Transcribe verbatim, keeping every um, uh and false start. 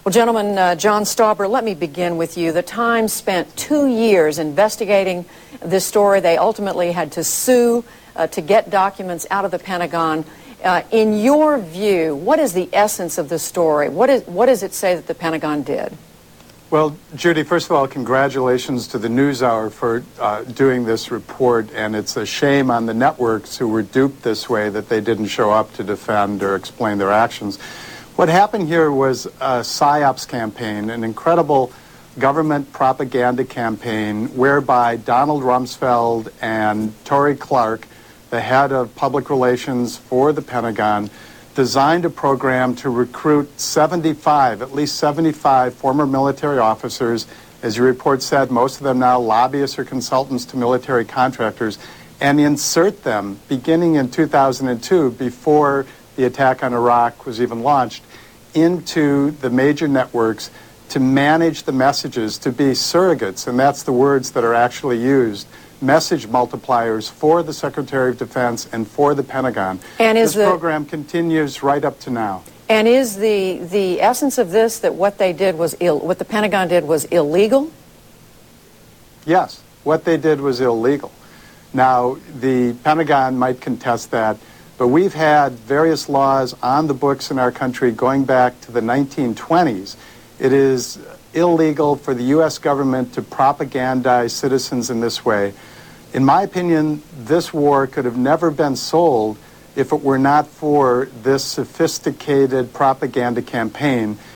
Well, gentlemen, uh, John Stauber, let me begin with you. The Times spent two years investigating this story. They ultimately had to sue uh, to get documents out of the Pentagon. Uh, in your view, what is the essence of the story? What is what does it say that the Pentagon did? Well, Judy, first of all, congratulations to the NewsHour for uh, doing this report, and it's a shame on the networks who were duped this way that they didn't show up to defend or explain their actions. What happened here was a PSYOPs campaign, an incredible government propaganda campaign whereby Donald Rumsfeld and Tory Clark, the head of public relations for the Pentagon, designed a program to recruit seventy-five, at least seventy-five former military officers, as your report said, most of them now lobbyists or consultants to military contractors, and insert them beginning in two thousand two, before the attack on Iraq was even launched, into the major networks to manage the messages, to be surrogates, and that's the words that are actually used, message multipliers for the Secretary of Defense and for the Pentagon. And is this the, program continues right up to now. And is the the essence of this that what they did was ill, what the Pentagon did was illegal? Yes, what they did was illegal. Now, the Pentagon might contest that, but we've had various laws on the books in our country going back to the nineteen twenties. It is illegal for the U S government to propagandize citizens in this way. In my opinion, this war could have never been sold if it were not for this sophisticated propaganda campaign.